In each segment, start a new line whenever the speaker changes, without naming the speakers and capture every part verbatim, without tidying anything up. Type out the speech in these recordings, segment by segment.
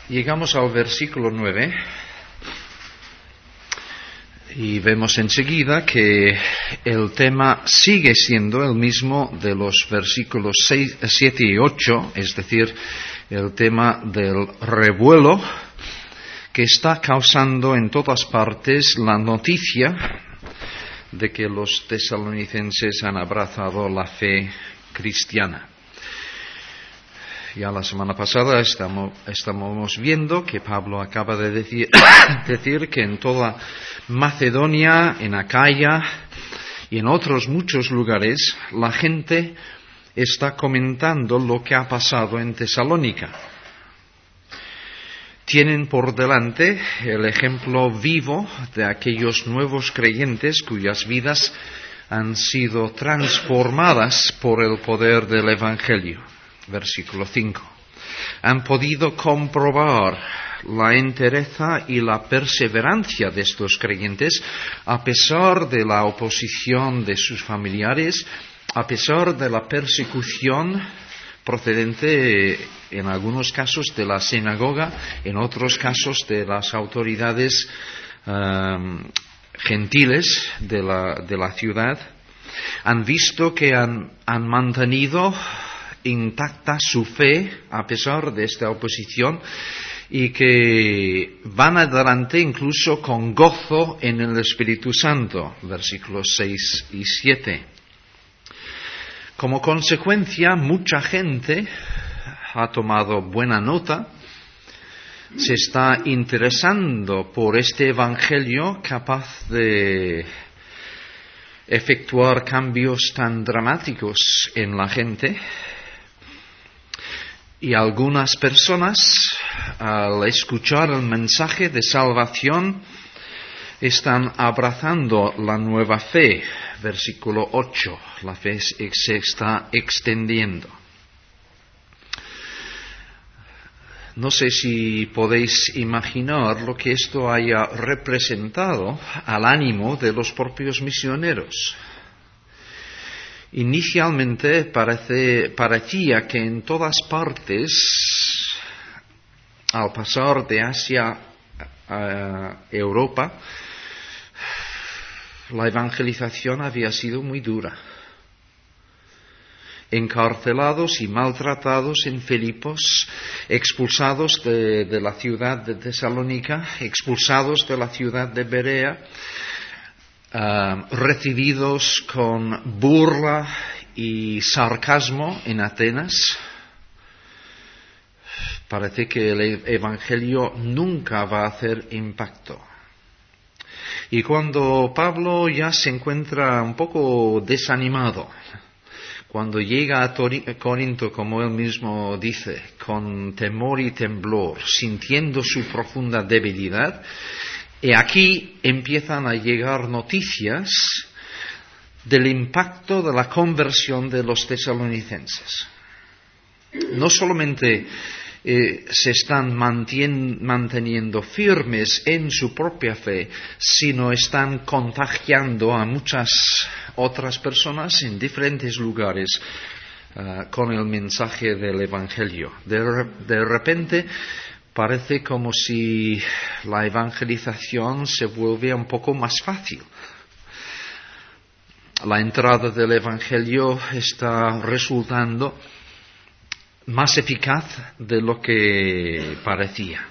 Llegamos al versículo nueve y vemos enseguida que el tema sigue siendo el mismo de los versículos seis, siete y ocho, es decir, el tema del revuelo que está causando en todas partes la noticia de que los tesalonicenses han abrazado la fe cristiana. Ya la semana pasada estamos, estamos viendo que Pablo acaba de decir, decir que en toda Macedonia, en Acaya y en otros muchos lugares la gente está comentando lo que ha pasado en Tesalónica. Tienen por delante el ejemplo vivo de aquellos nuevos creyentes cuyas vidas han sido transformadas por el poder del Evangelio. Versículo cinco. Han podido comprobar la entereza y la perseverancia de estos creyentes a pesar de la oposición de sus familiares, a pesar de la persecución procedente en algunos casos de la sinagoga, en otros casos de las autoridades um, gentiles de la, de la ciudad. Han visto que han, han mantenido intacta su fe a pesar de esta oposición y que van adelante incluso con gozo en el Espíritu Santo, versículos seis y siete. Como consecuencia, mucha gente ha tomado buena nota, se está interesando por este Evangelio capaz de efectuar cambios tan dramáticos en la gente. Y algunas personas, al escuchar el mensaje de salvación, están abrazando la nueva fe. Versículo ocho. La fe se está extendiendo. No sé si podéis imaginar lo que esto haya representado al ánimo de los propios misioneros. Inicialmente parece, parecía que en todas partes, al pasar de Asia a Europa, la evangelización había sido muy dura. Encarcelados y maltratados en Filipos, expulsados de, de la ciudad de Tesalónica, expulsados de la ciudad de Berea, Uh, recibidos con burla y sarcasmo en Atenas. Parece que el Evangelio nunca va a hacer impacto. Y cuando Pablo ya se encuentra un poco desanimado, cuando llega a Corinto, como él mismo dice, con temor y temblor, sintiendo su profunda debilidad, y aquí empiezan a llegar noticias del impacto de la conversión de los tesalonicenses. No solamente eh, se están mantien, manteniendo firmes en su propia fe, sino están contagiando a muchas otras personas en diferentes lugares uh, con el mensaje del Evangelio. De, de repente, parece como si la evangelización se vuelve un poco más fácil. La entrada del Evangelio está resultando más eficaz de lo que parecía.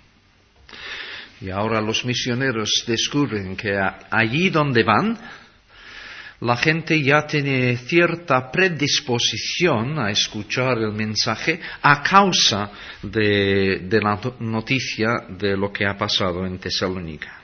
Y ahora los misioneros descubren que allí donde van, la gente ya tiene cierta predisposición a escuchar el mensaje a causa de, de la noticia de lo que ha pasado en Tesalónica.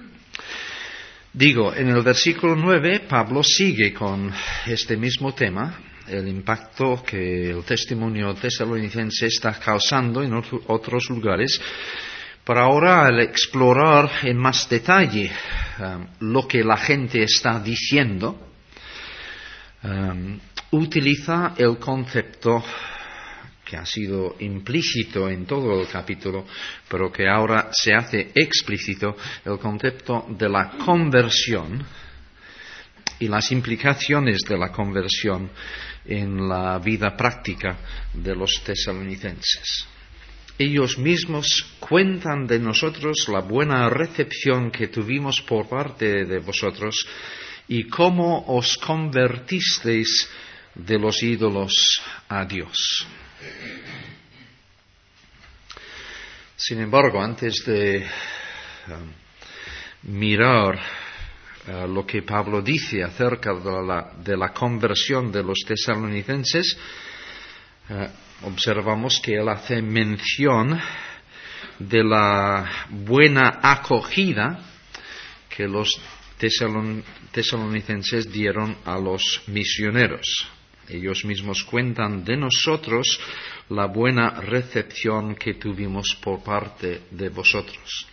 Digo, en el versículo nueve, Pablo sigue con este mismo tema, el impacto que el testimonio tesalonicense está causando en otros lugares, pero ahora al explorar en más detalle um, lo que la gente está diciendo, um, utiliza el concepto que ha sido implícito en todo el capítulo, pero que ahora se hace explícito, el concepto de la conversión y las implicaciones de la conversión en la vida práctica de los tesalonicenses. ellos mismos cuentan de nosotros la buena recepción que tuvimos por parte de vosotros y cómo os convertisteis de los ídolos a Dios. Sin embargo, antes de um, mirar uh, lo que Pablo dice acerca de la, de la conversión de los tesalonicenses, uh, observamos que él hace mención de la buena acogida que los tesalon, tesalonicenses dieron a los misioneros. Ellos mismos cuentan de nosotros la buena recepción que tuvimos por parte de vosotros.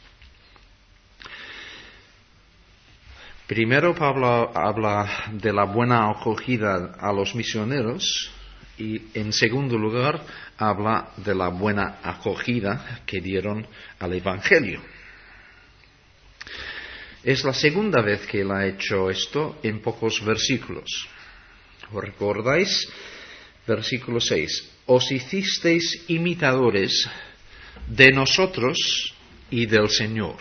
Primero Pablo habla de la buena acogida a los misioneros y en segundo lugar habla de la buena acogida que dieron al Evangelio. Es la segunda vez que él ha hecho esto en pocos versículos. ¿Os recordáis? Versículo seis. Os hicisteis imitadores de nosotros y del Señor.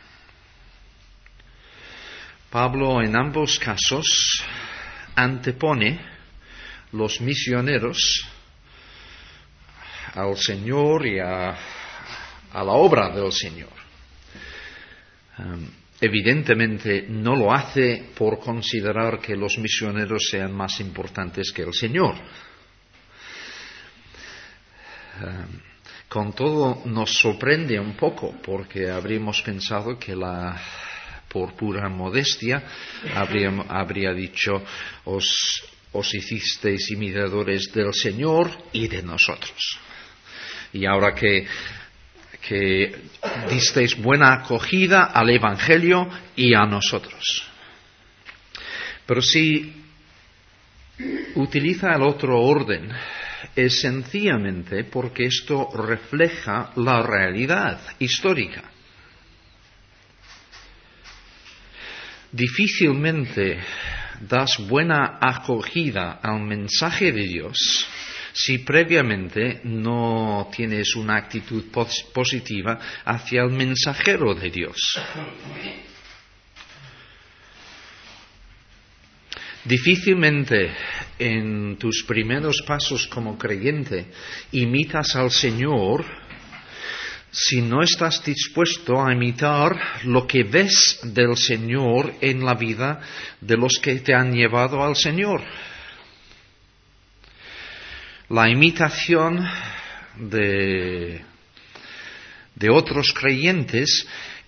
Pablo en ambos casos antepone los misioneros al Señor y a, a la obra del Señor. Um, Evidentemente no lo hace por considerar que los misioneros sean más importantes que el Señor. Um, con todo nos sorprende un poco porque habríamos pensado que la, por pura modestia habría, habría dicho os, os hicisteis imitadores del Señor y de nosotros. Y ahora que que disteis buena acogida al Evangelio y a nosotros. Pero si utiliza el otro orden, es sencillamente porque esto refleja la realidad histórica. Difícilmente das buena acogida al mensaje de Dios si previamente no tienes una actitud pos- positiva hacia el mensajero de Dios. Difícilmente en tus primeros pasos como creyente imitas al Señor si no estás dispuesto a imitar lo que ves del Señor en la vida de los que te han llevado al Señor. La imitación de, de otros creyentes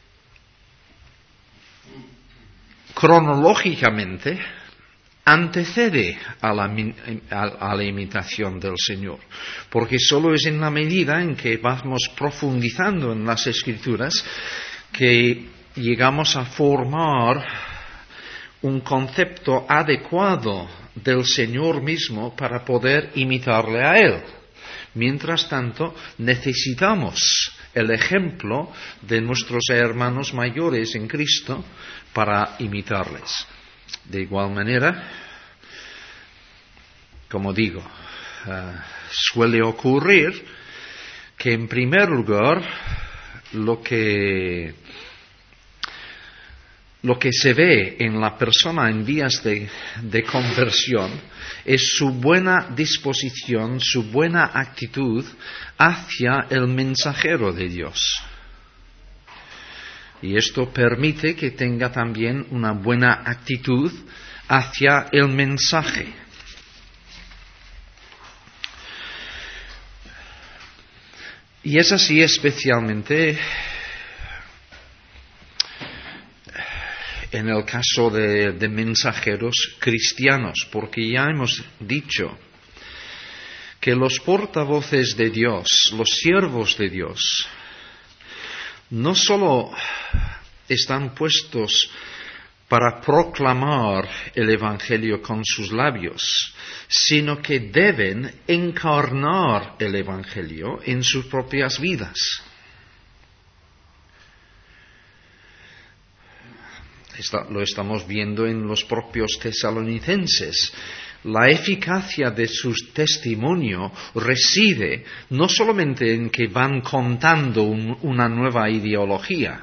cronológicamente antecede a la, a, a la imitación del Señor, porque solo es en la medida en que vamos profundizando en las Escrituras que llegamos a formar un concepto adecuado del Señor mismo para poder imitarle a Él. Mientras tanto, necesitamos el ejemplo de nuestros hermanos mayores en Cristo para imitarles. De igual manera, como digo, uh, suele ocurrir que en primer lugar lo que Lo que se ve en la persona en vías de, de conversión es su buena disposición, su buena actitud hacia el mensajero de Dios. Y esto permite que tenga también una buena actitud hacia el mensaje. Y es así especialmente en el caso de, de mensajeros cristianos, porque ya hemos dicho que los portavoces de Dios, los siervos de Dios, no solo están puestos para proclamar el Evangelio con sus labios, sino que deben encarnar el Evangelio en sus propias vidas. Está, lo estamos viendo en los propios tesalonicenses. La eficacia de su testimonio reside no solamente en que van contando un, una nueva ideología,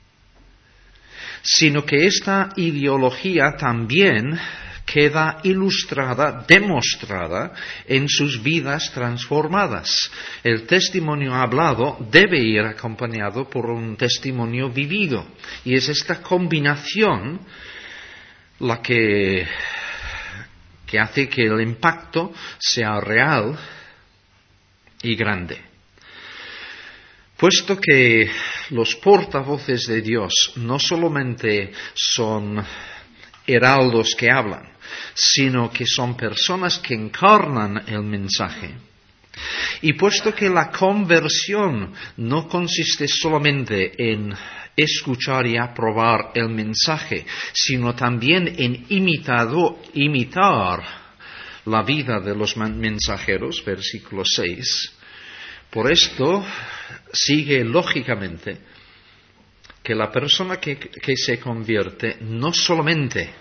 sino que esta ideología también queda ilustrada, demostrada en sus vidas transformadas. El testimonio hablado debe ir acompañado por un testimonio vivido. Y es esta combinación la que, que hace que el impacto sea real y grande. Puesto que los portavoces de Dios no solamente son heraldos que hablan, sino que son personas que encarnan el mensaje. Y puesto que la conversión no consiste solamente en escuchar y aprobar el mensaje, sino también en imitado, imitar la vida de los mensajeros, versículo seis, por esto sigue lógicamente que la persona que, que se convierte no solamente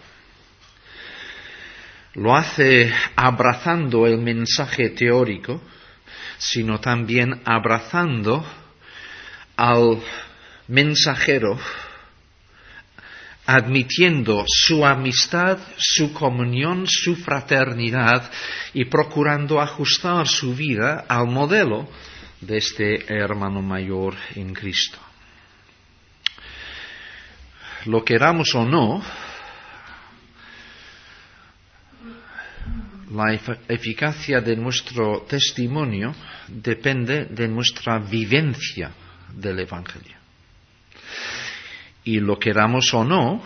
lo hace abrazando el mensaje teórico, sino también abrazando al mensajero, admitiendo su amistad, su comunión, su fraternidad y procurando ajustar su vida al modelo de este hermano mayor en Cristo. Lo queramos o no, la eficacia de nuestro testimonio depende de nuestra vivencia del Evangelio. Y lo queramos o no,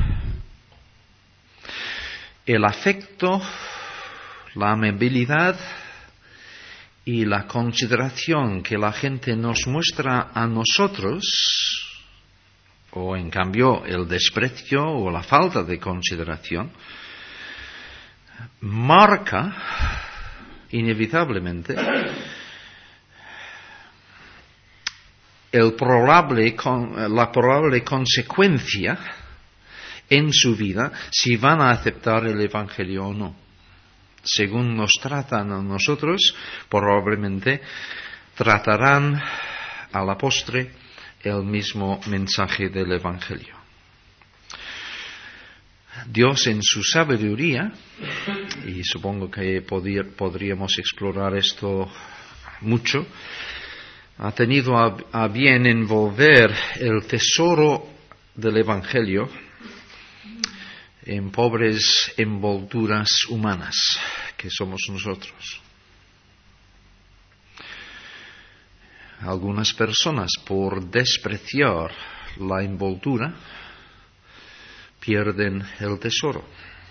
el afecto, la amabilidad y la consideración que la gente nos muestra a nosotros, o en cambio el desprecio o la falta de consideración, marca inevitablemente el probable, la probable consecuencia en su vida si van a aceptar el Evangelio o no. Según nos tratan a nosotros, probablemente tratarán a la postre el mismo mensaje del Evangelio. Dios en su sabiduría, y supongo que podir, podríamos explorar esto mucho, ha tenido a, a bien envolver el tesoro del Evangelio en pobres envolturas humanas que somos nosotros. Algunas personas, por despreciar la envoltura, pierden el tesoro.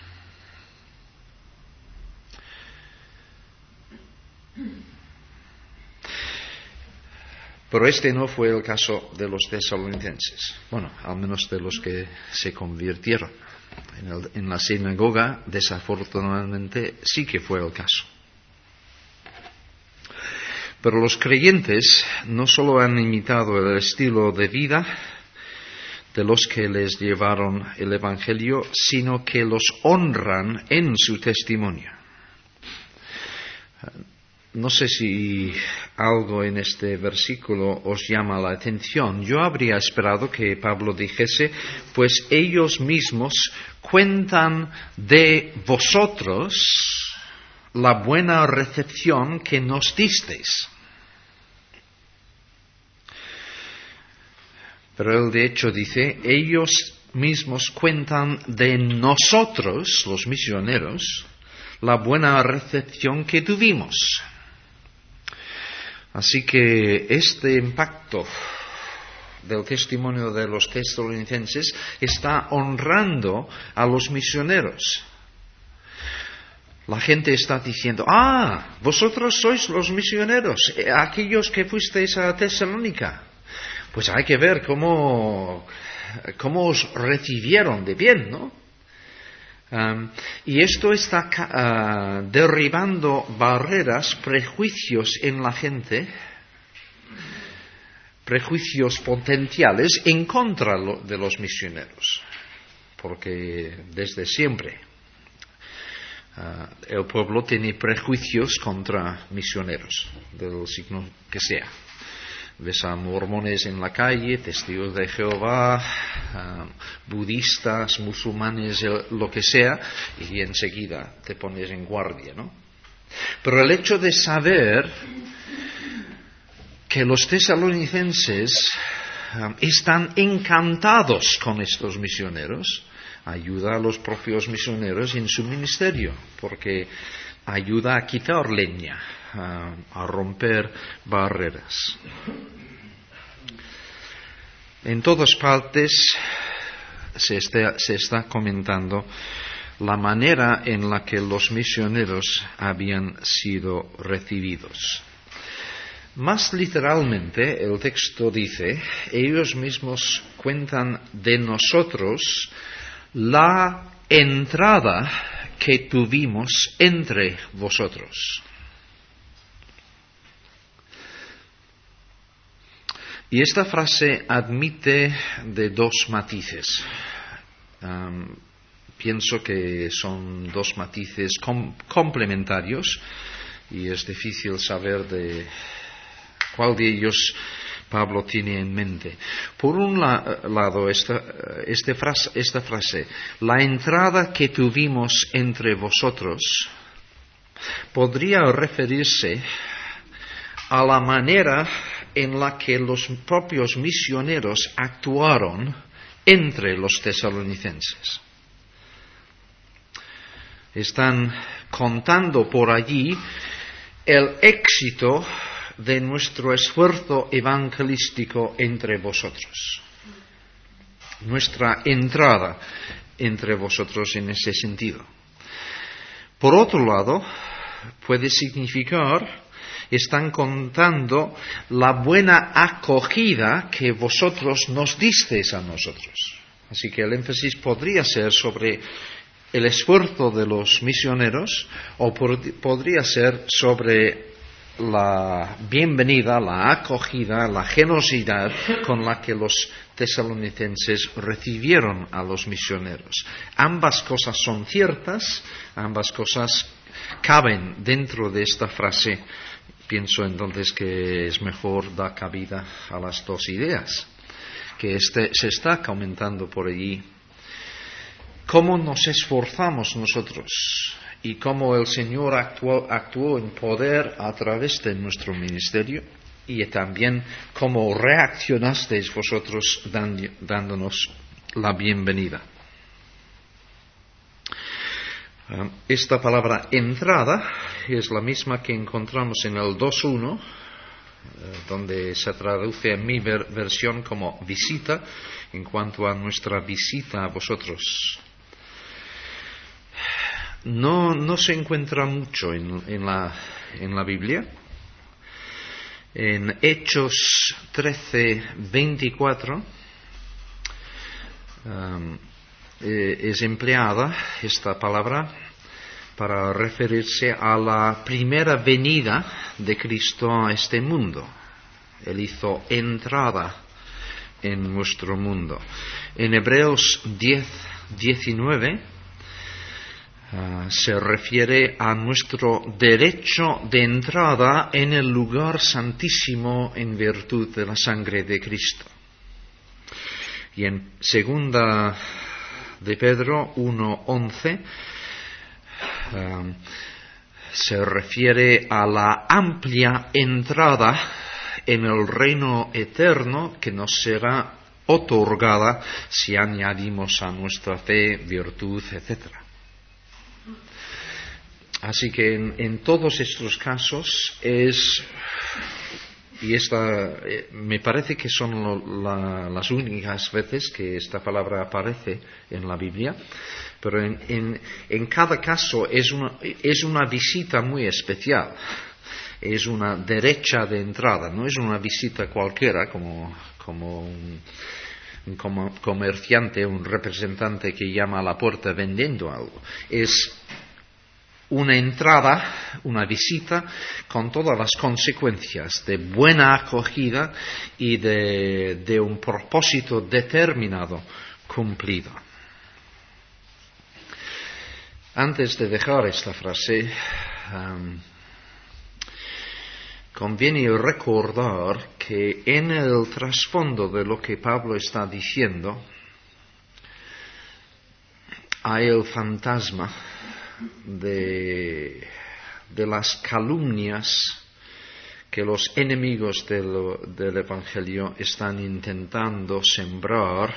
Pero este no fue el caso de los tesalonicenses, bueno, al menos de los que se convirtieron. En, el, en la sinagoga, desafortunadamente, sí que fue el caso. Pero los creyentes no solo han imitado el estilo de vida de los que les llevaron el Evangelio, sino que los honran en su testimonio. No sé si algo en este versículo os llama la atención. Yo habría esperado que Pablo dijese, pues ellos mismos cuentan de vosotros la buena recepción que nos disteis. Pero él de hecho dice, ellos mismos cuentan de nosotros, los misioneros, la buena recepción que tuvimos. Así que este impacto del testimonio de los tesalonicenses está honrando a los misioneros. La gente está diciendo, ah, vosotros sois los misioneros, aquellos que fuisteis a Tesalónica. Pues hay que ver cómo, cómo os recibieron de bien, ¿no? Um, y esto está uh, derribando barreras, prejuicios en la gente, prejuicios potenciales en contra lo, de los misioneros. Porque desde siempre Uh, el pueblo tiene prejuicios contra misioneros, del signo que sea. Ves a mormones en la calle, testigos de Jehová, uh, budistas, musulmanes, lo que sea, y enseguida te pones en guardia, ¿no? Pero el hecho de saber que los tesalonicenses um, están encantados con estos misioneros, ayuda a los propios misioneros en su ministerio, porque ayuda a quitar leña, a, a romper barreras. En todas partes se está, se está comentando la manera en la que los misioneros habían sido recibidos. Más literalmente, el texto dice, ellos mismos cuentan de nosotros la entrada que tuvimos entre vosotros. Y esta frase admite de dos matices. Um, pienso que son dos matices com- complementarios y es difícil saber de cuál de ellos Pablo tiene en mente. Por un la, lado, esta, este frase, esta frase, la entrada que tuvimos entre vosotros, podría referirse a la manera en la que los propios misioneros actuaron entre los tesalonicenses. Están contando por allí el éxito de nuestro esfuerzo evangelístico entre vosotros. Nuestra entrada entre vosotros en ese sentido. Por otro lado, puede significar, están contando la buena acogida que vosotros nos disteis a nosotros. Así que el énfasis podría ser sobre el esfuerzo de los misioneros o por, podría ser sobre la bienvenida, la acogida, la generosidad con la que los tesalonicenses recibieron a los misioneros. Ambas cosas son ciertas, ambas cosas caben dentro de esta frase. Pienso entonces que es mejor dar cabida a las dos ideas que este, se está comentando por allí. ¿Cómo nos esforzamos nosotros? Y cómo el Señor actuó, actuó en poder a través de nuestro ministerio, y también cómo reaccionasteis vosotros dándonos la bienvenida. Esta palabra entrada es la misma que encontramos en el dos uno, donde se traduce en mi ver- versión como visita, en cuanto a nuestra visita a vosotros. No, no se encuentra mucho en, en, la, en la Biblia. En Hechos trece veinticuatro um, eh, es empleada esta palabra para referirse a la primera venida de Cristo a este mundo. Él hizo entrada en nuestro mundo. En Hebreos diez diecinueve Uh, se refiere a nuestro derecho de entrada en el lugar santísimo en virtud de la sangre de Cristo. Y en segunda de Pedro uno once uh, se refiere a la amplia entrada en el reino eterno que nos será otorgada si añadimos a nuestra fe virtud, etcétera. Así que en, en todos estos casos es, y esta, eh, me parece que son lo, la, las únicas veces que esta palabra aparece en la Biblia, pero en, en, en cada caso es una, es una visita muy especial, es una derecha de entrada, no es una visita cualquiera como, como un, un comerciante, un representante que llama a la puerta vendiendo algo, es una entrada, una visita con todas las consecuencias de buena acogida y de, de un propósito determinado cumplido. Antes de dejar esta frase, um, conviene recordar que en el trasfondo de lo que Pablo está diciendo hay el fantasma de, de las calumnias que los enemigos del, del Evangelio están intentando sembrar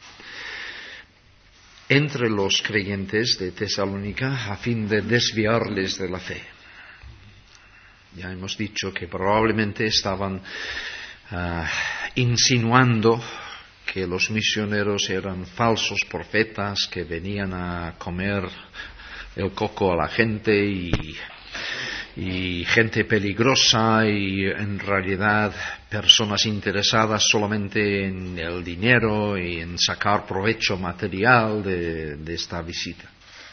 entre los creyentes de Tesalónica a fin de desviarles de la fe. Ya hemos dicho que probablemente estaban uh, insinuando que los misioneros eran falsos profetas que venían a comer el coco a la gente y, y gente peligrosa y en realidad personas interesadas solamente en el dinero y en sacar provecho material de, de esta visita.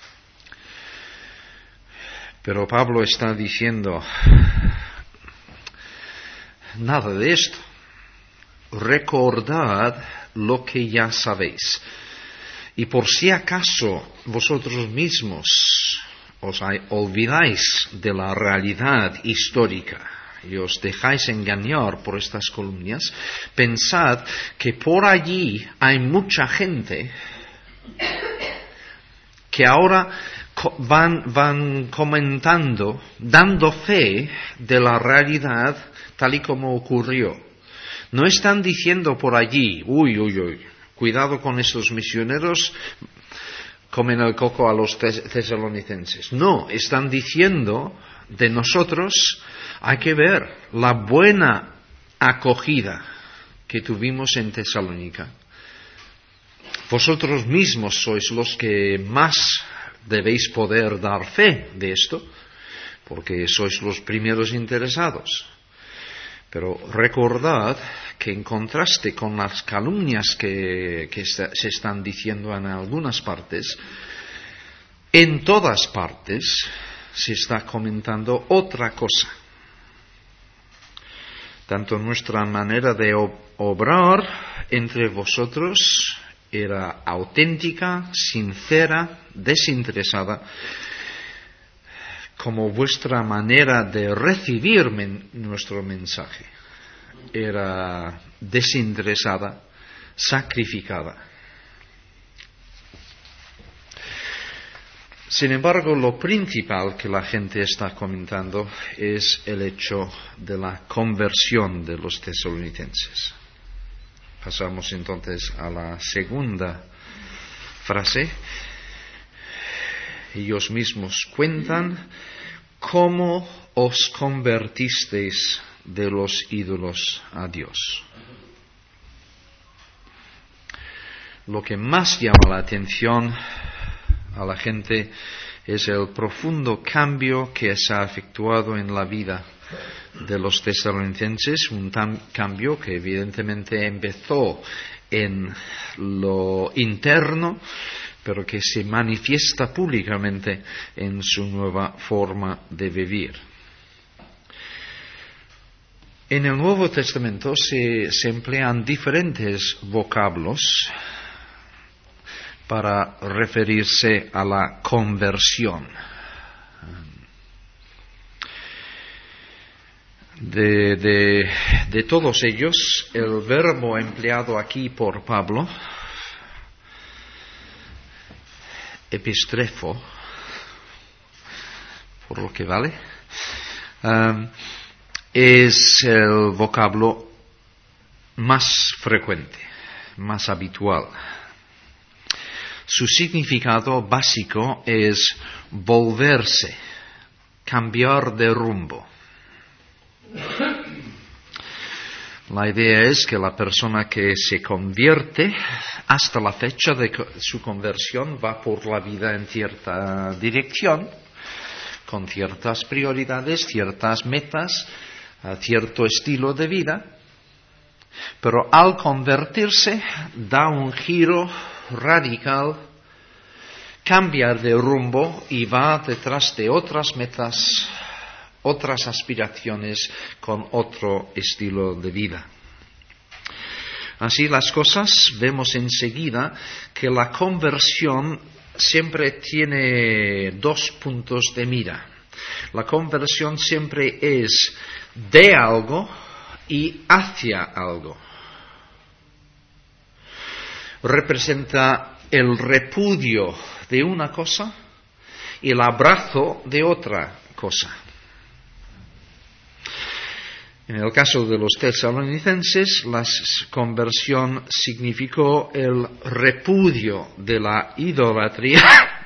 Pero Pablo está diciendo nada de esto. Recordad lo que ya sabéis. Y por si acaso vosotros mismos os olvidáis de la realidad histórica y os dejáis engañar por estas calumnias, pensad que por allí hay mucha gente que ahora van, van comentando, dando fe de la realidad tal y como ocurrió. No están diciendo por allí, uy, uy, uy, cuidado con estos misioneros, comen el coco a los tesalonicenses. No, están diciendo de nosotros, hay que ver la buena acogida que tuvimos en Tesalónica. Vosotros mismos sois los que más debéis poder dar fe de esto, porque sois los primeros interesados. Pero recordad que en contraste con las calumnias que, que se están diciendo en algunas partes, en todas partes se está comentando otra cosa. Tanto nuestra manera de obrar entre vosotros era auténtica, sincera, desinteresada, como vuestra manera de recibir men- nuestro mensaje era desinteresada, sacrificada. Sin embargo, lo principal que la gente está comentando es el hecho de la conversión de los tesalonicenses. Pasamos entonces a la segunda frase. Ellos mismos cuentan cómo os convertisteis de los ídolos a Dios. Lo que más llama la atención a la gente es el profundo cambio que se ha efectuado en la vida de los tesalonicenses, un tam- cambio que evidentemente empezó en lo interno, pero que se manifiesta públicamente en su nueva forma de vivir. En el Nuevo Testamento se, se emplean diferentes vocablos para referirse a la conversión. De, de, de todos ellos, el verbo empleado aquí por Pablo, epistrefo, por lo que vale, um, es el vocablo más frecuente, más habitual. Su significado básico es volverse, cambiar de rumbo. La idea es que la persona que se convierte, hasta la fecha de su conversión, va por la vida en cierta dirección, con ciertas prioridades, ciertas metas, cierto estilo de vida, pero al convertirse da un giro radical, cambia de rumbo y va detrás de otras metas, otras aspiraciones con otro estilo de vida. Así las cosas, vemos enseguida que la conversión siempre tiene dos puntos de mira. La conversión siempre es de algo y hacia algo. Representa el repudio de una cosa y el abrazo de otra cosa. En el caso de los tesalonicenses, la conversión significó el repudio de la idolatría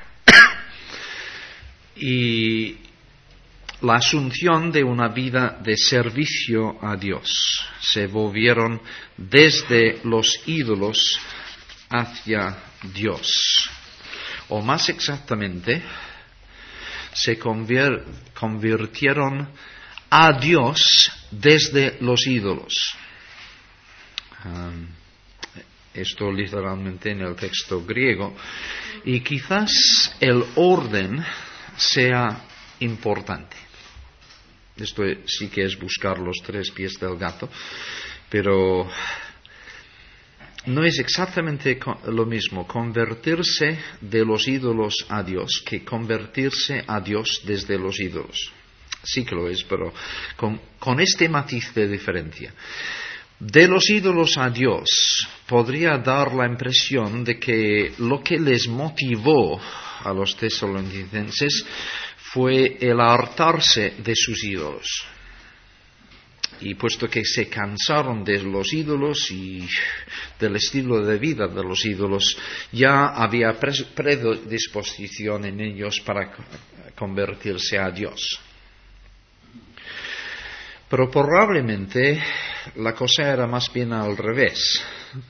y la asunción de una vida de servicio a Dios. Se volvieron desde los ídolos hacia Dios. O más exactamente, se convier- convirtieron a Dios desde los ídolos. Um, esto literalmente en el texto griego. Y quizás el orden sea importante. Esto sí que es buscar los tres pies del gato, pero no es exactamente lo mismo convertirse de los ídolos a Dios que convertirse a Dios desde los ídolos. Sí que lo es, pero con, con este matiz de diferencia. De los ídolos a Dios podría dar la impresión de que lo que les motivó a los tesalonicenses fue el hartarse de sus ídolos. Y puesto que se cansaron de los ídolos y del estilo de vida de los ídolos, ya había predisposición en ellos para convertirse a Dios. Pero probablemente la cosa era más bien al revés.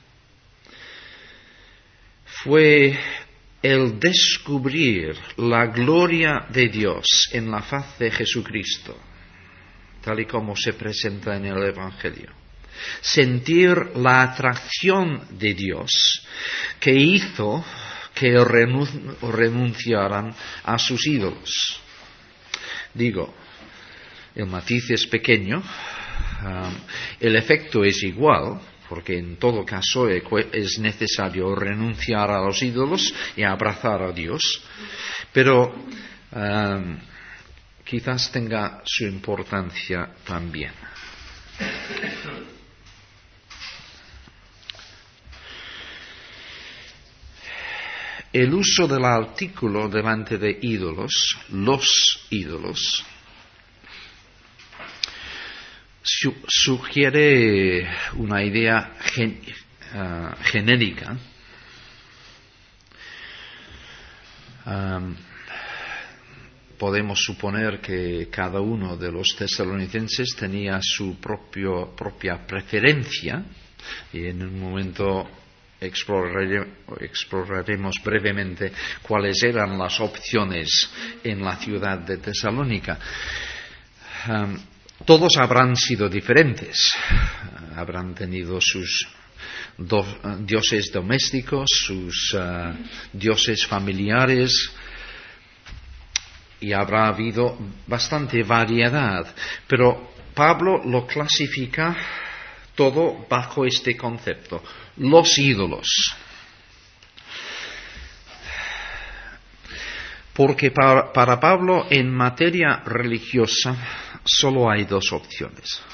Fue el descubrir la gloria de Dios en la faz de Jesucristo, tal y como se presenta en el Evangelio. Sentir la atracción de Dios que hizo que renun- renunciaran a sus ídolos. Digo, el matiz es pequeño, um, el efecto es igual, porque en todo caso es necesario renunciar a los ídolos y abrazar a Dios, pero um, quizás tenga su importancia también. El uso del artículo delante de ídolos, los ídolos, su- sugiere una idea gen- uh, genérica. Um, podemos suponer que cada uno de los tesalonicenses tenía su propio, propia preferencia, y en un momento explorare, exploraremos brevemente cuáles eran las opciones en la ciudad de Tesalónica. Um, todos habrán sido diferentes, uh, habrán tenido sus do, uh, dioses domésticos, sus uh, dioses familiares, y habrá habido bastante variedad, pero Pablo lo clasifica todo bajo este concepto: los ídolos. Porque para, para Pablo en materia religiosa solo hay dos opciones: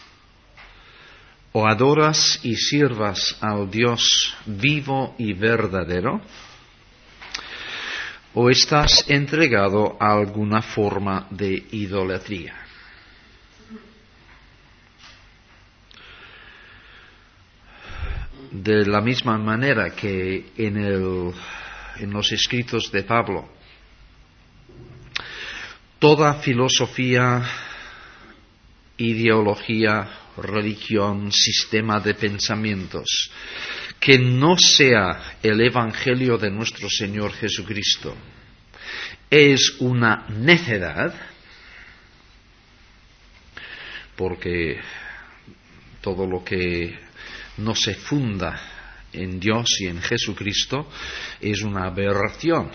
o adoras y sirvas al Dios vivo y verdadero, o estás entregado a alguna forma de idolatría. De la misma manera que en, el, en los escritos de Pablo, toda filosofía, ideología, religión, sistema de pensamientos que no sea el Evangelio de nuestro Señor Jesucristo es una necedad, porque todo lo que no se funda en Dios y en Jesucristo es una aberración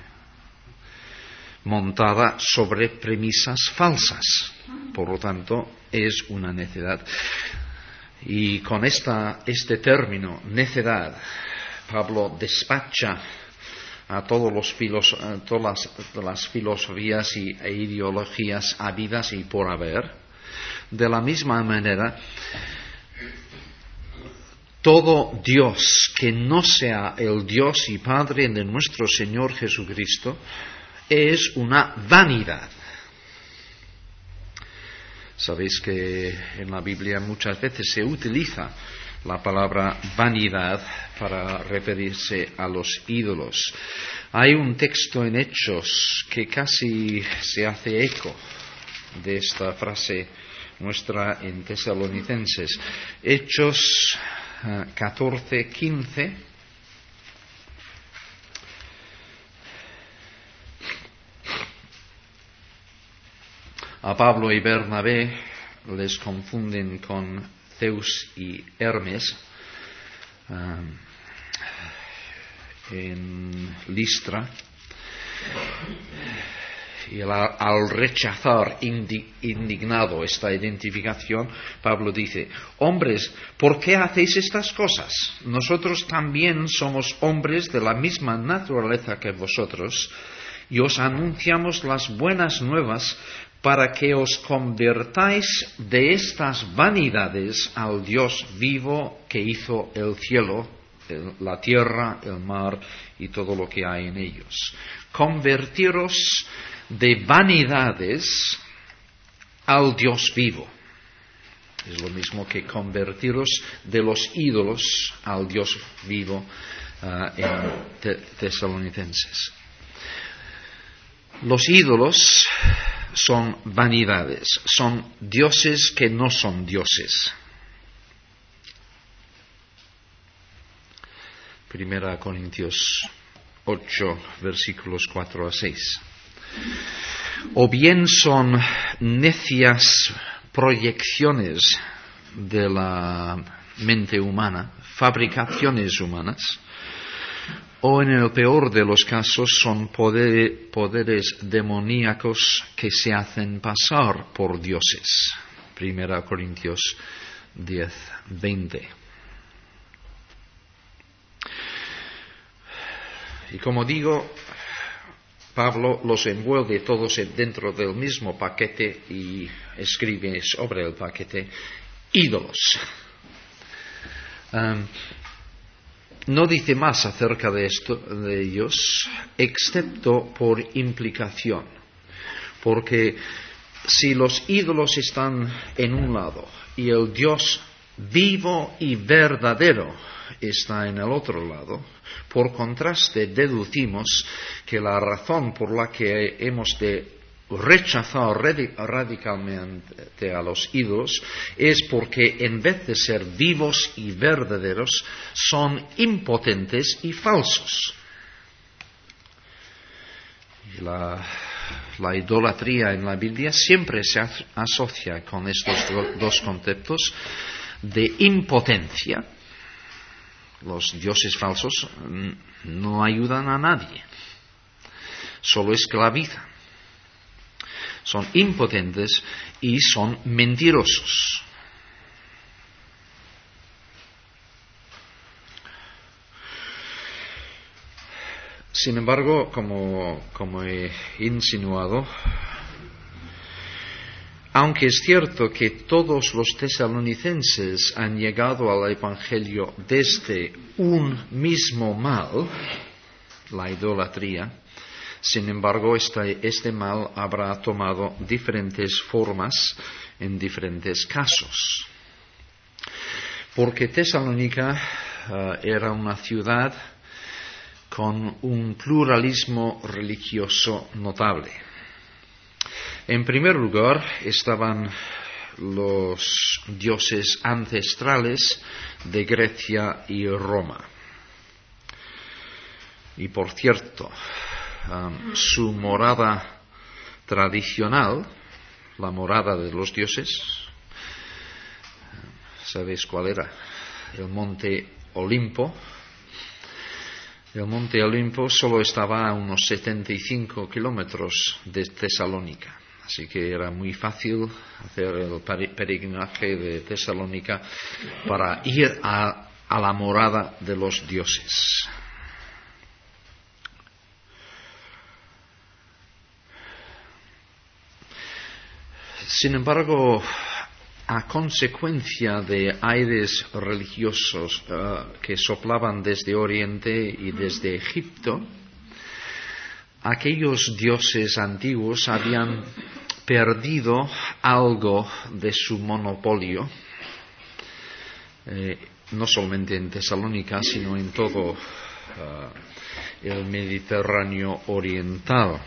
montada sobre premisas falsas. Por lo tanto, es una necedad. Y con esta, este término, necedad, Pablo despacha a todos los filos, a todas las, las filosofías y, e ideologías habidas y por haber. De la misma manera, todo Dios que no sea el Dios y Padre de nuestro Señor Jesucristo es una vanidad. Sabéis que en la Biblia muchas veces se utiliza la palabra vanidad para referirse a los ídolos. Hay un texto en Hechos que casi se hace eco de esta frase nuestra en Tesalonicenses. Hechos uh, catorce, quince. A Pablo y Bernabé les confunden con Zeus y Hermes um, en Listra, y al, al rechazar indi, indignado esta identificación, Pablo dice: hombres, ¿por qué hacéis estas cosas? Nosotros también somos hombres de la misma naturaleza que vosotros, y os anunciamos las buenas nuevas para que os convertáis de estas vanidades al Dios vivo que hizo el cielo, el, la tierra, el mar y todo lo que hay en ellos. Convertiros de vanidades al Dios vivo. Es lo mismo que convertiros de los ídolos al Dios vivo uh, en te- Tesalonicenses. Los ídolos son vanidades, son dioses que no son dioses. Primera Corintios ocho, versículos cuatro a seis. O bien son necias proyecciones de la mente humana, fabricaciones humanas, o en el peor de los casos son poder, poderes demoníacos que se hacen pasar por dioses. Primera Corintios diez, veinte. Y como digo, Pablo los envuelve todos dentro del mismo paquete y escribe sobre el paquete ídolos. Um, No dice más acerca de esto, de ellos, excepto por implicación. Porque si los ídolos están en un lado y el Dios vivo y verdadero está en el otro lado, por contraste deducimos que la razón por la que hemos de rechazar radicalmente a los ídolos es porque en vez de ser vivos y verdaderos son impotentes y falsos. Y la, la idolatría en la Biblia siempre se asocia con estos do, dos conceptos de impotencia. Los dioses falsos no ayudan a nadie, solo esclavizan. Son impotentes y son mentirosos. Sin embargo, como, como he insinuado, aunque es cierto que todos los tesalonicenses han llegado al Evangelio desde un mismo mal, la idolatría, sin embargo, este, este mal habrá tomado diferentes formas en diferentes casos. Porque Tesalónica uh, era una ciudad con un pluralismo religioso notable. En primer lugar, estaban los dioses ancestrales de Grecia y Roma. Y por cierto, Um, su morada tradicional, la morada de los dioses, ¿sabéis cuál era? El monte Olimpo. El monte Olimpo solo estaba a unos setenta y cinco kilómetros de Tesalónica, así que era muy fácil hacer el peregrinaje de Tesalónica para ir a, a la morada de los dioses. Sin embargo, a consecuencia de aires religiosos uh, que soplaban desde Oriente y desde Egipto, aquellos dioses antiguos habían perdido algo de su monopolio, eh, no solamente en Tesalónica, sino en todo uh, el Mediterráneo oriental.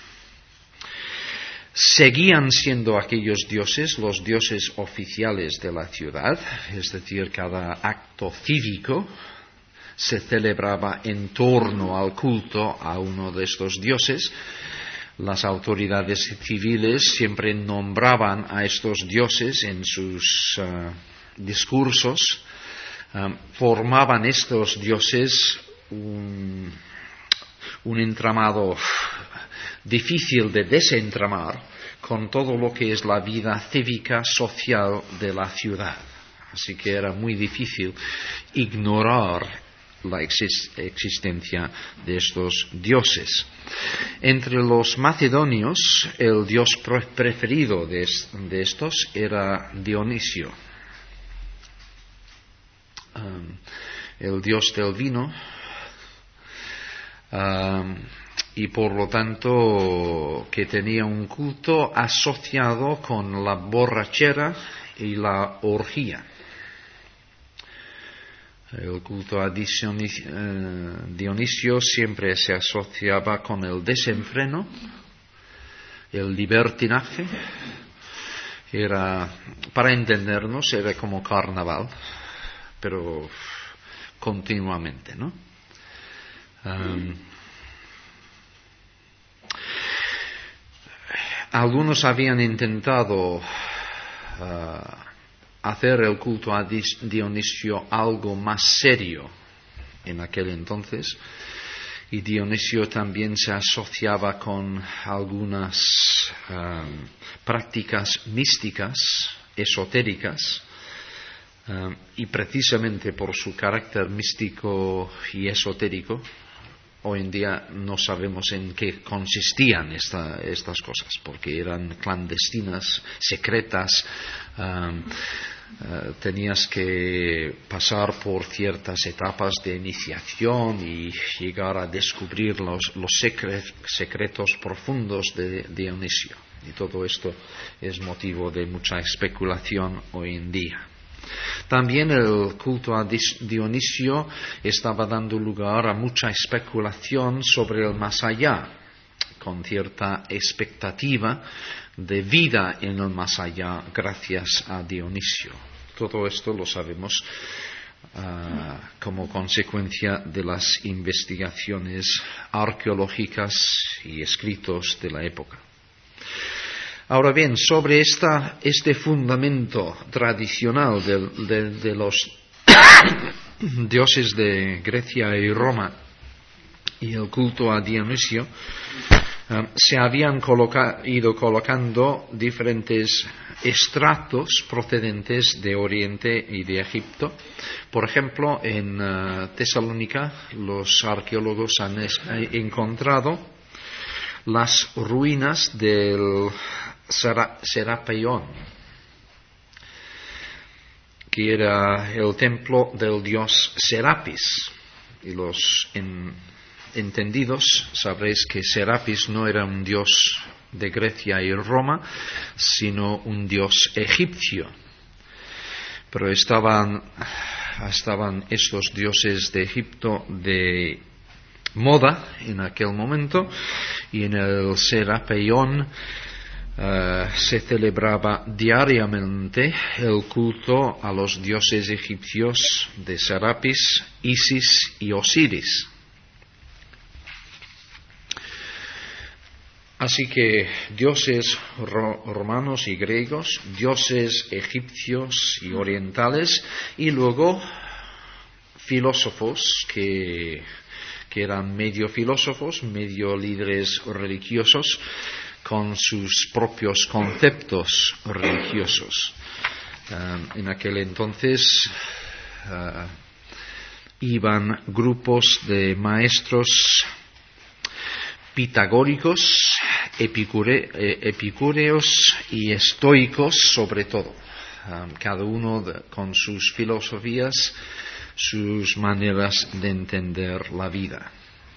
Seguían siendo aquellos dioses los dioses oficiales de la ciudad, es decir, cada acto cívico se celebraba en torno al culto a uno de estos dioses. Las autoridades civiles siempre nombraban a estos dioses en sus uh, discursos. Um, formaban estos dioses un, un entramado difícil de desentramar con todo lo que es la vida cívica social de la ciudad. Así que era muy difícil ignorar la existencia de estos dioses. Entre los macedonios, el dios preferido de, de estos era Dionisio, um, el dios del vino, um, y por lo tanto que tenía un culto asociado con la borrachera y la orgía. El culto a Dionisio siempre se asociaba con el desenfreno, el libertinaje. Era, para entendernos, era como carnaval, pero continuamente, ¿no? Um, algunos habían intentado uh, hacer el culto a Dionisio algo más serio en aquel entonces, y Dionisio también se asociaba con algunas um, prácticas místicas, esotéricas, um, y precisamente por su carácter místico y esotérico, hoy en día no sabemos en qué consistían esta, estas cosas, porque eran clandestinas, secretas. Um, uh, tenías que pasar por ciertas etapas de iniciación y llegar a descubrir los, los secre, secretos profundos de Dionisio. Y todo esto es motivo de mucha especulación hoy en día. También el culto a Dionisio estaba dando lugar a mucha especulación sobre el más allá, con cierta expectativa de vida en el más allá gracias a Dionisio. Todo esto lo sabemos uh, como consecuencia de las investigaciones arqueológicas y escritos de la época. Ahora bien, sobre esta, este fundamento tradicional de, de, de los dioses de Grecia y Roma y el culto a Dionisio, uh, se habían coloca, ido colocando diferentes estratos procedentes de Oriente y de Egipto. Por ejemplo, en uh, Tesalónica los arqueólogos han es, encontrado las ruinas del Serapeión, que era el templo del dios Serapis. Y los en, entendidos sabréis que Serapis no era un dios de Grecia y Roma, sino un dios egipcio. Pero estaban, estaban estos dioses de Egipto de moda en aquel momento, y en el Serapeión Uh, se celebraba diariamente el culto a los dioses egipcios de Serapis, Isis y Osiris. Así que dioses ro- romanos y griegos, dioses egipcios y orientales, y luego filósofos que, que eran medio filósofos, medio líderes religiosos, con sus propios conceptos religiosos. Uh, en aquel entonces uh, iban grupos de maestros pitagóricos, epicure, eh, epicúreos y estoicos sobre todo, um, cada uno de, con sus filosofías, sus maneras de entender la vida.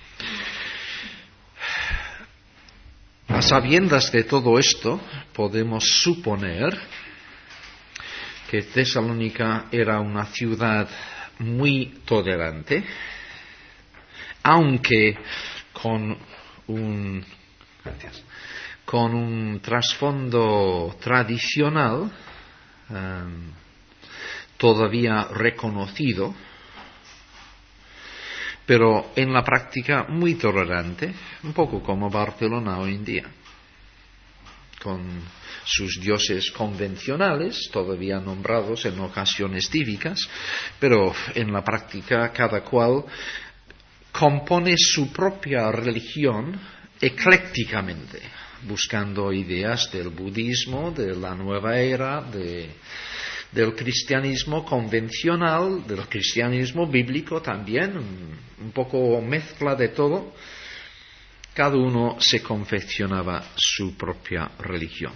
A sabiendas de todo esto, podemos suponer que Tesalónica era una ciudad muy tolerante, aunque con un, gracias, con un trasfondo tradicional um, todavía reconocido, pero en la práctica muy tolerante, un poco como Barcelona hoy en día, con sus dioses convencionales, todavía nombrados en ocasiones típicas, pero en la práctica cada cual compone su propia religión eclécticamente, buscando ideas del budismo, de la nueva era, de, del cristianismo convencional, del cristianismo bíblico también, un poco mezcla de todo. Cada uno se confeccionaba su propia religión.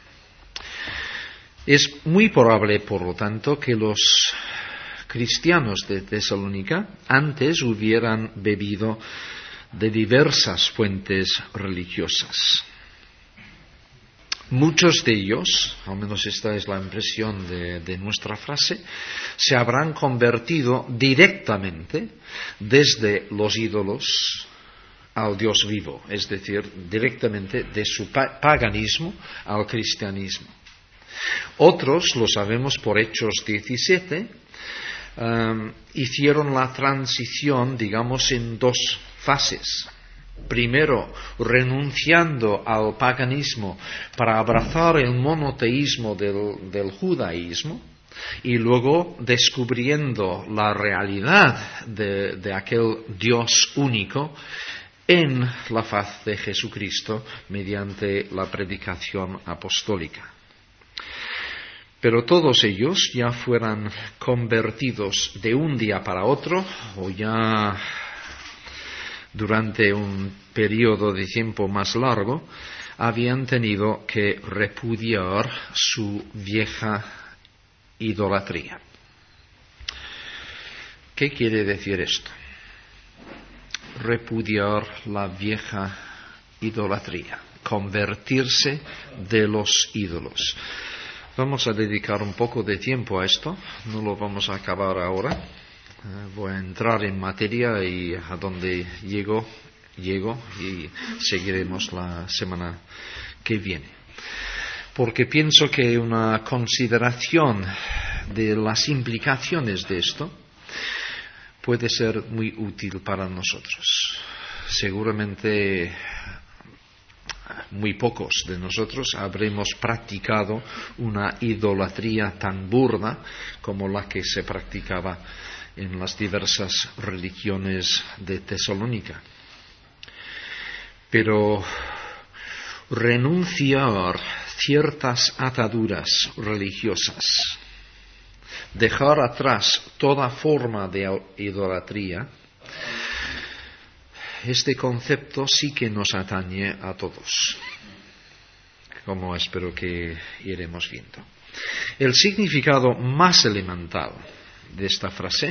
Es muy probable, por lo tanto, que los cristianos de Tesalónica antes hubieran bebido de diversas fuentes religiosas. Muchos de ellos, al menos esta es la impresión de, de nuestra frase, se habrán convertido directamente desde los ídolos al Dios vivo, es decir, directamente de su paganismo al cristianismo. Otros, lo sabemos por Hechos diecisiete, um, hicieron la transición, digamos, en dos fases. Primero, renunciando al paganismo para abrazar el monoteísmo del, del judaísmo, y luego descubriendo la realidad de, de aquel Dios único en la faz de Jesucristo mediante la predicación apostólica. Pero todos ellos ya fueran convertidos de un día para otro o ya durante un periodo de tiempo más largo, habían tenido que repudiar su vieja idolatría. ¿Qué quiere decir esto? Repudiar la vieja idolatría, convertirse de los ídolos. Vamos a dedicar un poco de tiempo a esto, no lo vamos a acabar ahora. Uh, voy a entrar en materia y a donde llego, llego y seguiremos la semana que viene. Porque pienso que una consideración de las implicaciones de esto puede ser muy útil para nosotros. Seguramente muy pocos de nosotros habremos practicado una idolatría tan burda como la que se practicaba en las diversas religiones de Tesalónica. Pero renunciar ciertas ataduras religiosas, dejar atrás toda forma de idolatría, este concepto sí que nos atañe a todos, como espero que iremos viendo. El significado más elemental de esta frase,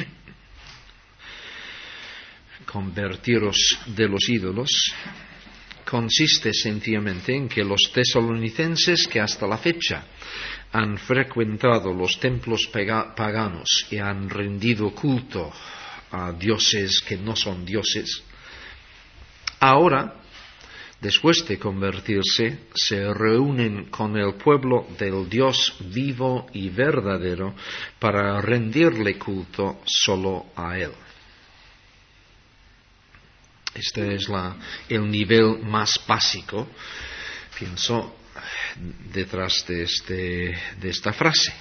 convertiros de los ídolos, consiste sencillamente en que los tesalonicenses que hasta la fecha han frecuentado los templos paganos y han rendido culto a dioses que no son dioses, ahora, después de convertirse, se reúnen con el pueblo del Dios vivo y verdadero para rendirle culto solo a Él. Este es la, el nivel más básico, pienso, detrás de, este, de esta frase.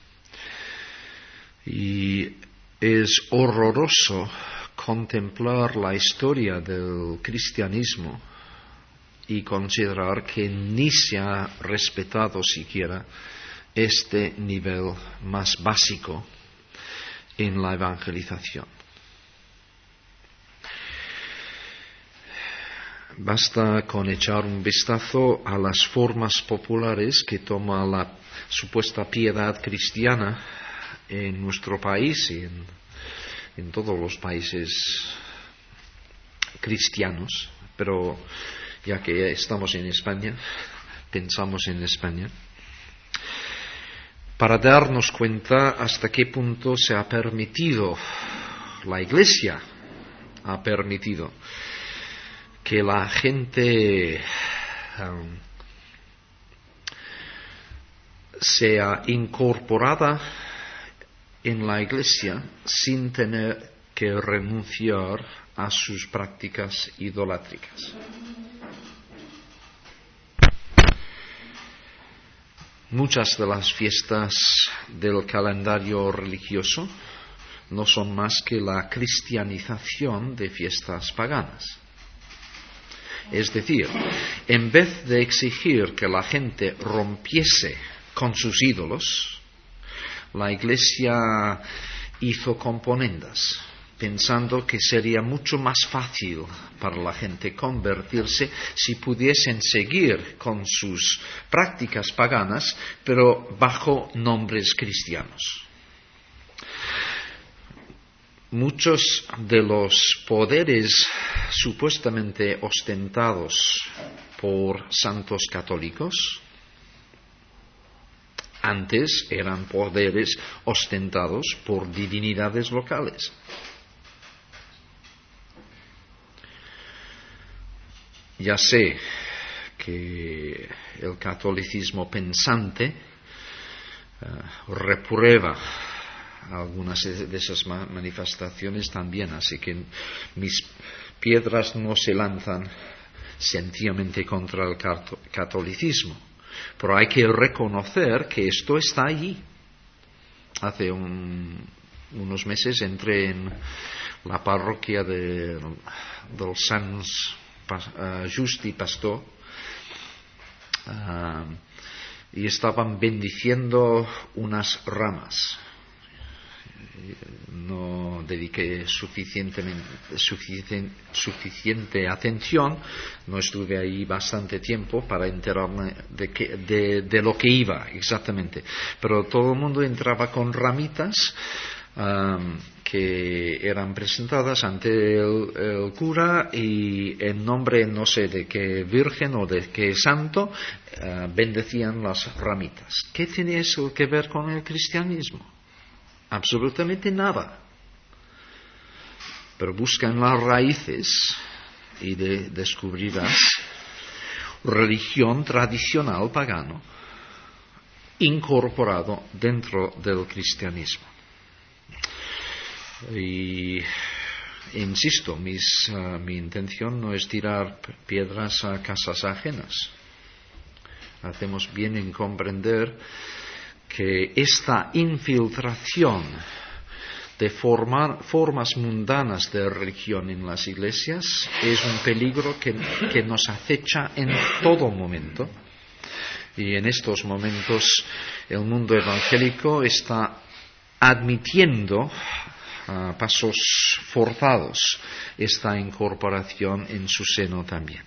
Y es horroroso contemplar la historia del cristianismo y considerar que ni se ha respetado siquiera este nivel más básico en la evangelización. Basta con echar un vistazo a las formas populares que toma la supuesta piedad cristiana en nuestro país y en, en todos los países cristianos, pero ya que estamos en España, pensamos en España, para darnos cuenta hasta qué punto se ha permitido, la Iglesia ha permitido que la gente um, sea incorporada en la Iglesia sin tener que renunciar a sus prácticas idolátricas. Muchas de las fiestas del calendario religioso no son más que la cristianización de fiestas paganas. Es decir, en vez de exigir que la gente rompiese con sus ídolos, la Iglesia hizo componendas, pensando que sería mucho más fácil para la gente convertirse si pudiesen seguir con sus prácticas paganas, pero bajo nombres cristianos. Muchos de los poderes supuestamente ostentados por santos católicos antes eran poderes ostentados por divinidades locales. Ya sé que el catolicismo pensante uh, reprueba algunas de esas manifestaciones también, así que mis piedras no se lanzan sencillamente contra el catolicismo, pero hay que reconocer que esto está allí. Hace un, unos meses entré en la parroquia de, del Sants uh, Justi Pastor uh, y estaban bendiciendo unas ramas. No dediqué suficientemente, suficiente, suficiente atención, no estuve ahí bastante tiempo para enterarme de, que, de, de lo que iba exactamente, pero todo el mundo entraba con ramitas um, que eran presentadas ante el, el cura y en nombre no sé de qué virgen o de qué santo uh, bendecían las ramitas. ¿Qué tiene eso que ver con el cristianismo? Absolutamente nada. Pero buscan las raíces y de, descubrirás religión tradicional pagano incorporado dentro del cristianismo. Y insisto, mis, uh, mi intención no es tirar piedras a casas ajenas. Hacemos bien en comprender que esta infiltración de forma, formas mundanas de religión en las iglesias es un peligro que, que nos acecha en todo momento. Y en estos momentos el mundo evangélico está admitiendo a pasos forzados esta incorporación en su seno también.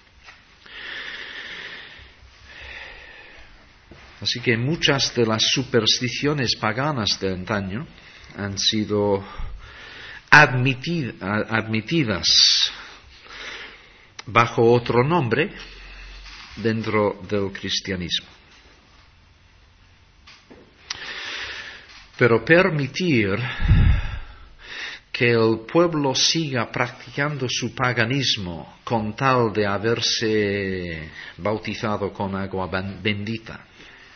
Así que muchas de las supersticiones paganas de antaño han sido admitid, admitidas bajo otro nombre dentro del cristianismo. Pero permitir que el pueblo siga practicando su paganismo con tal de haberse bautizado con agua bendita,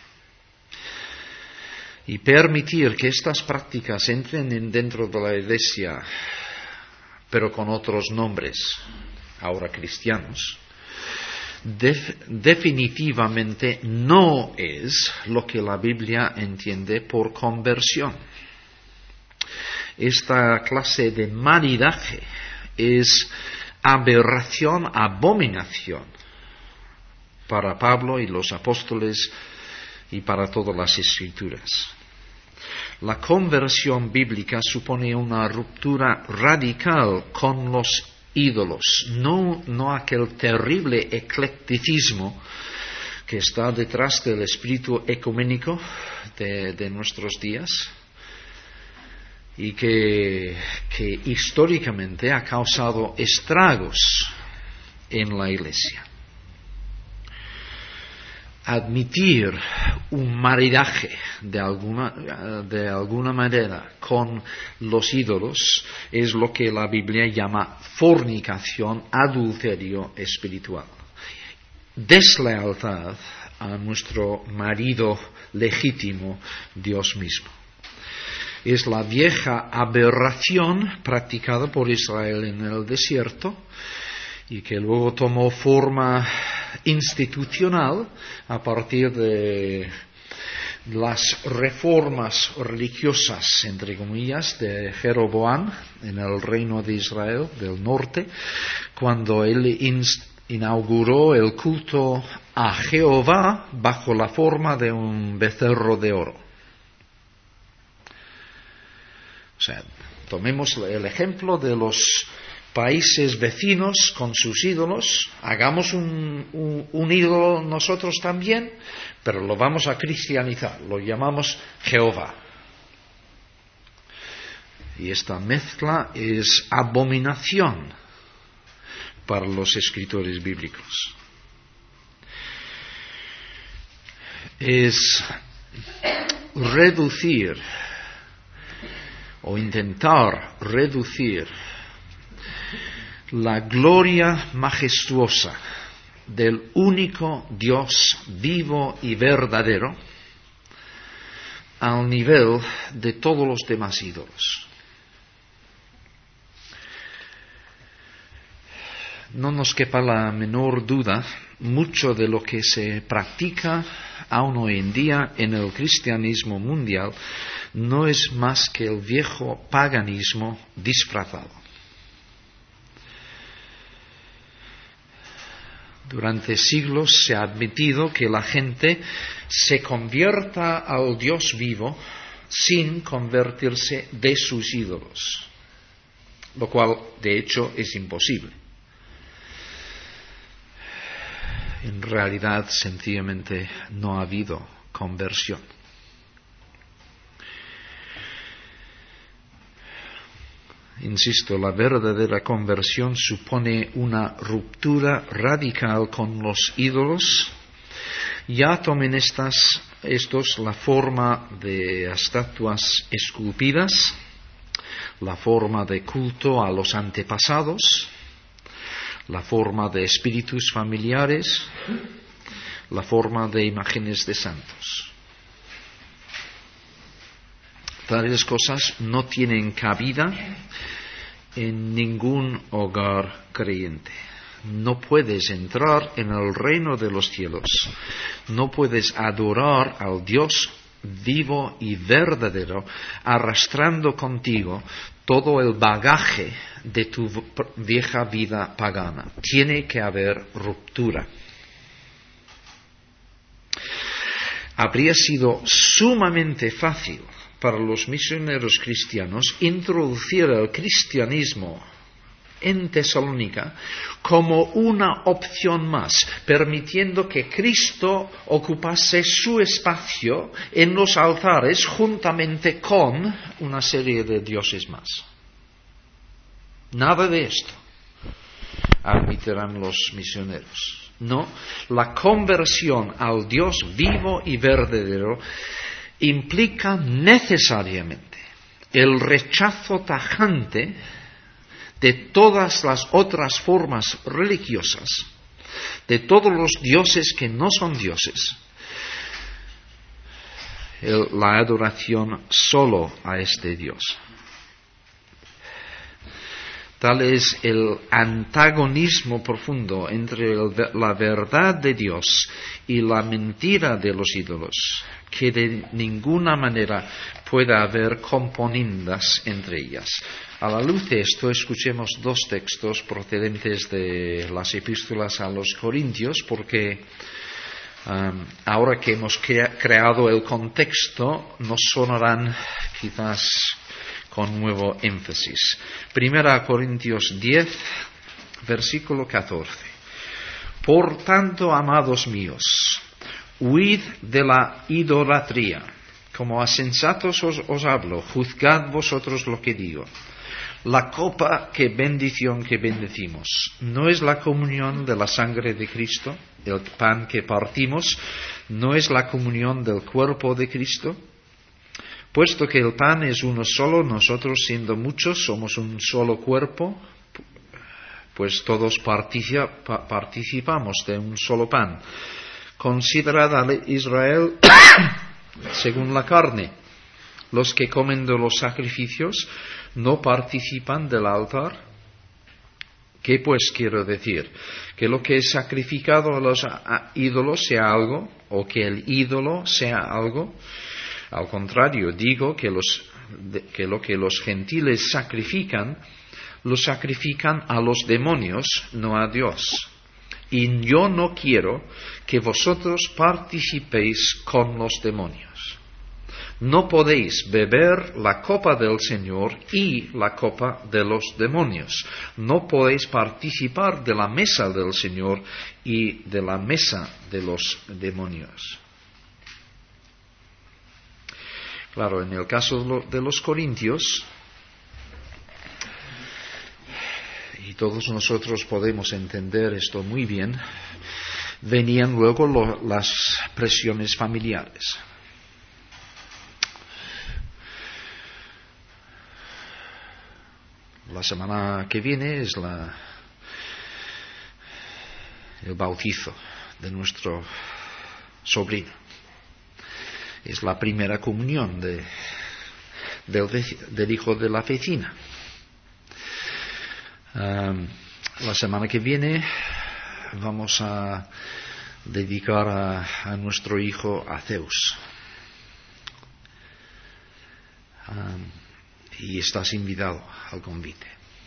y permitir que estas prácticas entren en dentro de la iglesia, pero con otros nombres, ahora cristianos, def, definitivamente no es lo que la Biblia entiende por conversión. Esta clase de maridaje es aberración, abominación para Pablo y los apóstoles y para todas las escrituras. La conversión bíblica supone una ruptura radical con los ídolos, no, no aquel terrible eclecticismo que está detrás del espíritu ecuménico de, de nuestros días y que, que históricamente ha causado estragos en la Iglesia. Admitir un maridaje de alguna, de alguna manera con los ídolos es lo que la Biblia llama fornicación, adulterio espiritual. Deslealtad a nuestro marido legítimo, Dios mismo. Es la vieja aberración practicada por Israel en el desierto y que luego tomó forma institucional a partir de las reformas religiosas, entre comillas, de Jeroboam en el reino de Israel del norte, cuando él inauguró el culto a Jehová bajo la forma de un becerro de oro. O sea, tomemos el ejemplo de los países vecinos con sus ídolos, hagamos un, un, un ídolo nosotros también, pero lo vamos a cristianizar, lo llamamos Jehová. Y esta mezcla es abominación para los escritores bíblicos. Es reducir o intentar reducir la gloria majestuosa del único Dios vivo y verdadero al nivel de todos los demás ídolos. No nos quepa la menor duda, mucho de lo que se practica aún hoy en día en el cristianismo mundial no es más que el viejo paganismo disfrazado. Durante siglos se ha admitido que la gente se convierta al Dios vivo sin convertirse de sus ídolos, lo cual de hecho es imposible. En realidad, sencillamente, no ha habido conversión. Insisto, la verdadera conversión supone una ruptura radical con los ídolos. Ya tomen estas, estos la forma de estatuas esculpidas, la forma de culto a los antepasados, la forma de espíritus familiares, la forma de imágenes de santos. Tales cosas no tienen cabida en ningún hogar creyente. No puedes entrar en el reino de los cielos, no puedes adorar al Dios vivo y verdadero arrastrando contigo todo el bagaje de tu vieja vida pagana. Tiene que haber ruptura. Habría sido sumamente fácil para los misioneros cristianos introducir el cristianismo en Tesalónica como una opción más, permitiendo que Cristo ocupase su espacio en los altares juntamente con una serie de dioses más. Nada de esto admitirán los misioneros. No, la conversión al Dios vivo y verdadero implica necesariamente el rechazo tajante de todas las otras formas religiosas, de todos los dioses que no son dioses, el, la adoración solo a este Dios. Tal es el antagonismo profundo entre el, la verdad de Dios y la mentira de los ídolos, que de ninguna manera puede haber componendas entre ellas. A la luz de esto, escuchemos dos textos procedentes de las epístolas a los Corintios, porque um, ahora que hemos crea- creado el contexto, nos sonarán quizás con nuevo énfasis. Primera Corintios diez, versículo catorce. Por tanto, amados míos, huid de la idolatría. Como a sensatos os, os hablo, juzgad vosotros lo que digo. La copa, qué bendición que bendecimos, ¿no es la comunión de la sangre de Cristo? El pan que partimos, ¿no es la comunión del cuerpo de Cristo? Puesto que el pan es uno solo, nosotros siendo muchos somos un solo cuerpo, pues todos participa, participamos de un solo pan. Considerad a Israel según la carne. Los que comen de los sacrificios no participan del altar. ¿Qué pues quiero decir? ¿Que lo que es sacrificado a los ídolos sea algo? ¿O que el ídolo sea algo? Al contrario, digo que, los, que lo que los gentiles sacrifican, lo sacrifican a los demonios, no a Dios. Y yo no quiero que vosotros participéis con los demonios. No podéis beber la copa del Señor y la copa de los demonios. No podéis participar de la mesa del Señor y de la mesa de los demonios. Claro, en el caso de los corintios, y todos nosotros podemos entender esto muy bien, venían luego lo, las presiones familiares. La semana que viene es la, el bautizo de nuestro sobrino. Es la primera comunión de, del, del hijo de la vecina. Um, la semana que viene vamos a dedicar a, a nuestro hijo a Zeus. Um, y estás invitado al convite.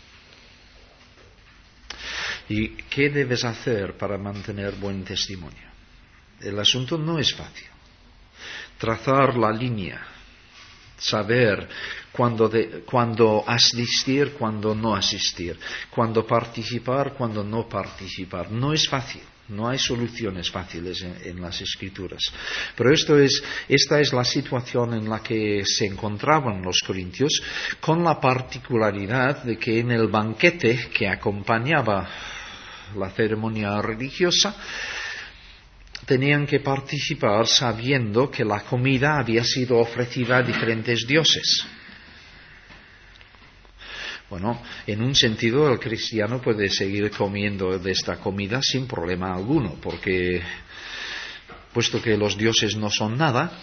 ¿Y qué debes hacer para mantener buen testimonio? El asunto no es fácil. Trazar la línea, saber cuándo, de, cuándo asistir, cuándo no asistir, cuándo participar, cuándo no participar. No es fácil, no hay soluciones fáciles en, en las Escrituras. Pero esto es, esta es la situación en la que se encontraban los corintios, con la particularidad de que en el banquete que acompañaba la ceremonia religiosa, tenían que participar sabiendo que la comida había sido ofrecida a diferentes dioses. Bueno, en un sentido el cristiano puede seguir comiendo de esta comida sin problema alguno, porque puesto que los dioses no son nada,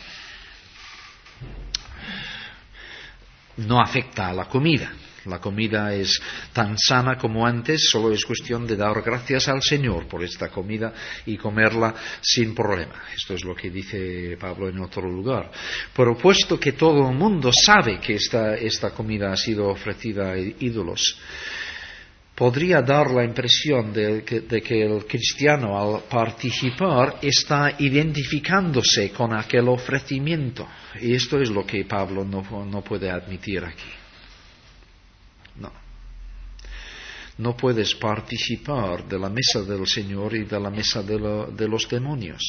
no afecta a la comida. La comida es tan sana como antes, solo es cuestión de dar gracias al Señor por esta comida y comerla sin problema. Esto es lo que dice Pablo en otro lugar. Pero puesto que todo el mundo sabe que esta, esta comida ha sido ofrecida a ídolos, podría dar la impresión de que, de que el cristiano al participar está identificándose con aquel ofrecimiento. Y esto es lo que Pablo no, no puede admitir aquí. No. No puedes participar de la mesa del Señor y de la mesa de, lo, de los demonios.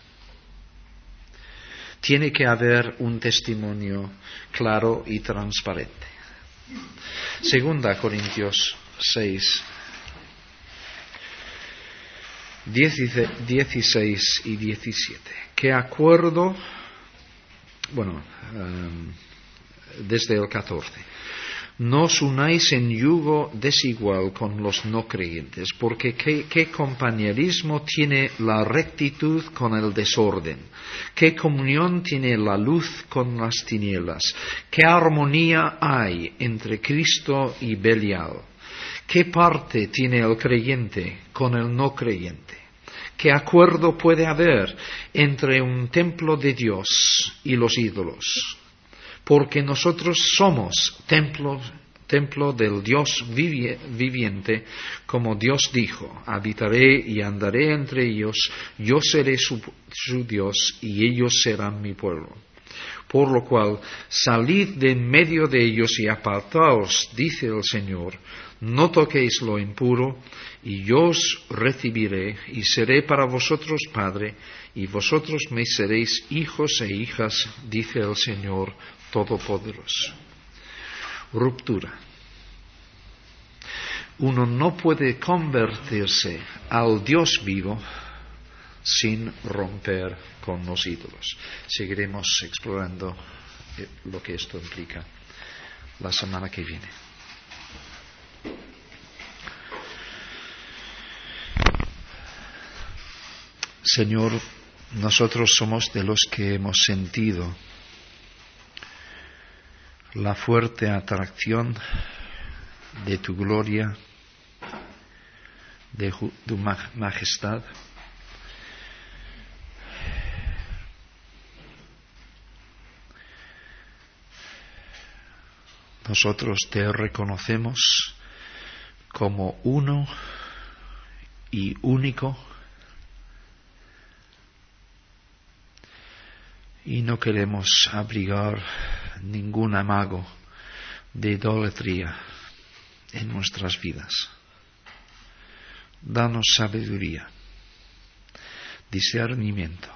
Tiene que haber un testimonio claro y transparente. Segunda Corintios seis, dieciséis y diecisiete. ¿Qué acuerdo? Bueno, um, desde el catorce. No os unáis en yugo desigual con los no creyentes, porque ¿qué, qué compañerismo tiene la rectitud con el desorden? ¿Qué comunión tiene la luz con las tinieblas? ¿Qué armonía hay entre Cristo y Belial? ¿Qué parte tiene el creyente con el no creyente? ¿Qué acuerdo puede haber entre un templo de Dios y los ídolos? Porque nosotros somos templo, templo del Dios viviente, como Dios dijo, habitaré y andaré entre ellos, yo seré su, su Dios y ellos serán mi pueblo. Por lo cual, salid de en medio de ellos y apartaos, dice el Señor, no toquéis lo impuro, y yo os recibiré, y seré para vosotros Padre, y vosotros me seréis hijos e hijas, dice el Señor Todopoderoso. Ruptura. Uno no puede convertirse al Dios vivo sin romper con los ídolos. Seguiremos explorando lo que esto implica la semana que viene. Señor, nosotros somos de los que hemos sentido la fuerte atracción de tu gloria, de tu majestad. Nosotros te reconocemos como uno y único, y no queremos abrigar ningún amago de idolatría en nuestras vidas. Danos sabiduría, discernimiento.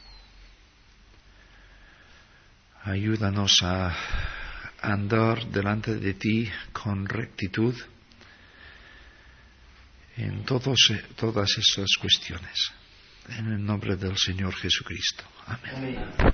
Ayúdanos a andar delante de ti con rectitud en todos, todas esas cuestiones. En el nombre del Señor Jesucristo. Amén. Amén.